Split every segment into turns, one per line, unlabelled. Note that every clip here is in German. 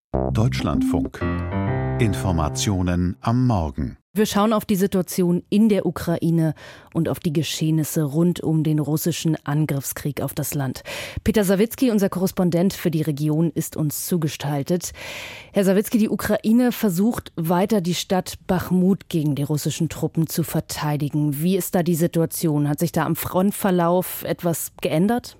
Deutschlandfunk. Informationen am Morgen.
Wir schauen auf die Situation in der Ukraine und auf die Geschehnisse rund um den russischen Angriffskrieg auf das Land. Peter Sawicki, unser Korrespondent für die Region, ist uns zugeschaltet. Herr Sawicki, die Ukraine versucht weiter, die Stadt Bachmut gegen die russischen Truppen zu verteidigen. Wie ist da die Situation? Hat sich da am Frontverlauf etwas geändert?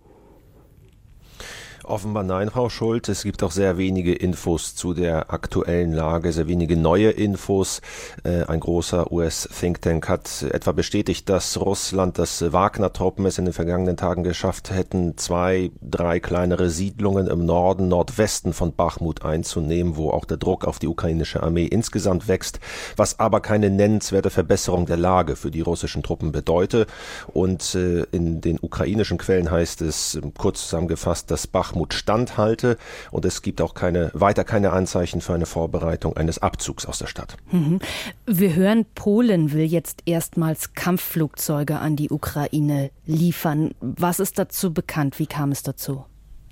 Offenbar nein, Frau Schult. Es gibt auch sehr wenige Infos zu der aktuellen Lage, sehr wenige neue Infos. Ein großer US-Think-Tank hat etwa bestätigt, dass Russland, dass Wagner-Truppen es in den vergangenen Tagen geschafft hätten, 2, 3 kleinere Siedlungen im Norden, Nordwesten von Bachmut einzunehmen, wo auch der Druck auf die ukrainische Armee insgesamt wächst, was aber keine nennenswerte Verbesserung der Lage für die russischen Truppen bedeute. Und in den ukrainischen Quellen heißt es kurz zusammengefasst, dass Bachmut standhalte und es gibt auch keine Anzeichen für eine Vorbereitung eines Abzugs aus der Stadt.
Wir hören, Polen will jetzt erstmals Kampfflugzeuge an die Ukraine liefern. Was ist dazu bekannt? Wie kam es dazu?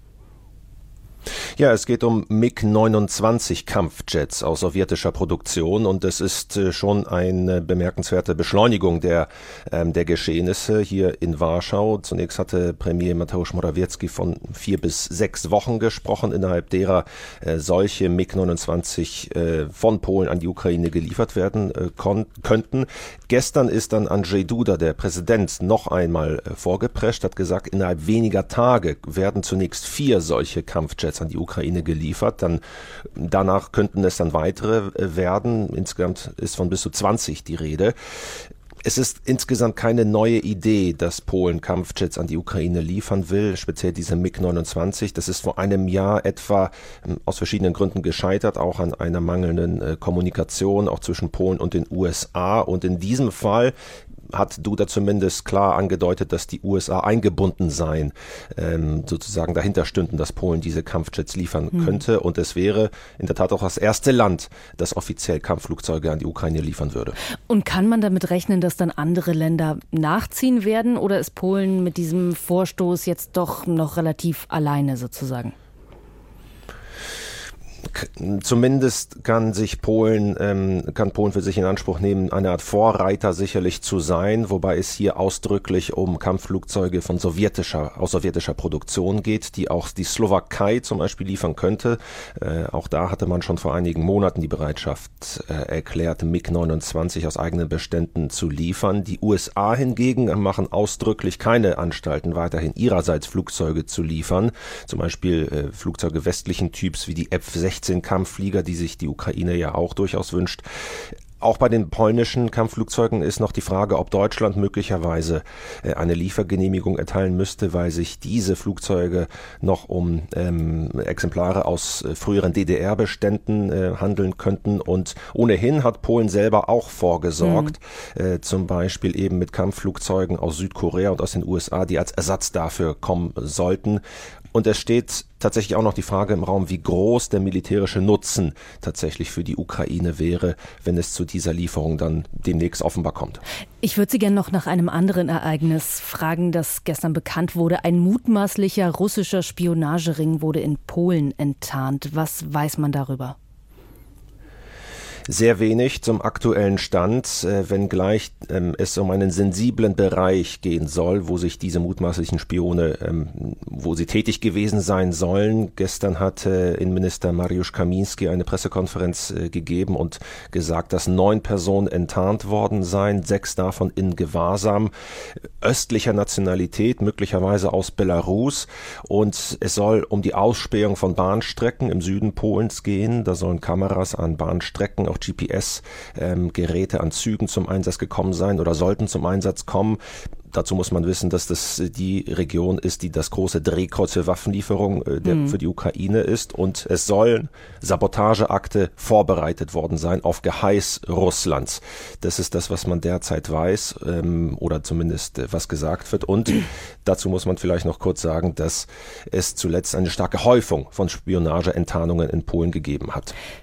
Ja, es geht um MiG-29 Kampfjets aus sowjetischer Produktion und es ist schon eine bemerkenswerte Beschleunigung der Geschehnisse hier in Warschau. Zunächst hatte Premier Mateusz Morawiecki von 4 bis 6 Wochen gesprochen, innerhalb derer solche MiG-29 von Polen an die Ukraine geliefert werden könnten. Gestern ist dann Andrzej Duda, der Präsident, noch einmal vorgeprescht, hat gesagt, innerhalb weniger Tage werden zunächst 4 solche Kampfjets an die Ukraine geliefert. Danach könnten es dann weitere werden. Insgesamt ist von bis zu 20 die Rede. Es ist insgesamt keine neue Idee, dass Polen Kampfjets an die Ukraine liefern will, speziell diese MiG-29. Das ist vor einem Jahr etwa aus verschiedenen Gründen gescheitert, auch an einer mangelnden Kommunikation, auch zwischen Polen und den USA. Und in diesem Fall hat Duda zumindest klar angedeutet, dass die USA eingebunden seien, sozusagen dahinter stünden, dass Polen diese Kampfjets liefern könnte. Und es wäre in der Tat auch das erste Land, das offiziell Kampfflugzeuge an die Ukraine liefern würde.
Und kann man damit rechnen, dass dann andere Länder nachziehen werden? Oder ist Polen mit diesem Vorstoß jetzt doch noch relativ alleine sozusagen?
Zumindest kann Polen für sich in Anspruch nehmen, eine Art Vorreiter sicherlich zu sein, wobei es hier ausdrücklich um Kampfflugzeuge aus sowjetischer Produktion geht, die auch die Slowakei zum Beispiel liefern könnte. Auch da hatte man schon vor einigen Monaten die Bereitschaft erklärt, MiG-29 aus eigenen Beständen zu liefern. Die USA hingegen machen ausdrücklich keine Anstalten, weiterhin ihrerseits Flugzeuge zu liefern, zum Beispiel Flugzeuge westlichen Typs wie die F-16 Kampfflieger, die sich die Ukraine ja auch durchaus wünscht. Auch bei den polnischen Kampfflugzeugen ist noch die Frage, ob Deutschland möglicherweise eine Liefergenehmigung erteilen müsste, weil sich diese Flugzeuge noch um Exemplare aus früheren DDR-Beständen handeln könnten. Und ohnehin hat Polen selber auch vorgesorgt, zum Beispiel eben mit Kampfflugzeugen aus Südkorea und aus den USA, die als Ersatz dafür kommen sollten. Und es steht tatsächlich auch noch die Frage im Raum, wie groß der militärische Nutzen tatsächlich für die Ukraine wäre, wenn es zu dieser Lieferung dann demnächst offenbar kommt.
Ich würde Sie gerne noch nach einem anderen Ereignis fragen, das gestern bekannt wurde. Ein mutmaßlicher russischer Spionagering wurde in Polen enttarnt. Was weiß man darüber?
Sehr wenig zum aktuellen Stand, wenngleich es um einen sensiblen Bereich gehen soll, wo sich diese mutmaßlichen Spione, wo sie tätig gewesen sein sollen. Gestern hat Innenminister Mariusz Kamiński eine Pressekonferenz gegeben und gesagt, dass 9 Personen enttarnt worden seien, 6 davon in Gewahrsam, östlicher Nationalität, möglicherweise aus Belarus. Und es soll um die Ausspähung von Bahnstrecken im Süden Polens gehen. Da sollen Kameras an Bahnstrecken, auch GPS-Geräte an Zügen zum Einsatz gekommen sein oder sollten zum Einsatz kommen. Dazu muss man wissen, dass das die Region ist, die das große Drehkreuz für Waffenlieferung für die Ukraine ist. Und es sollen Sabotageakte vorbereitet worden sein auf Geheiß Russlands. Das ist das, was man derzeit weiß oder zumindest was gesagt wird. Und dazu muss man vielleicht noch kurz sagen, dass es zuletzt eine starke Häufung von Spionageenttarnungen in Polen gegeben hat.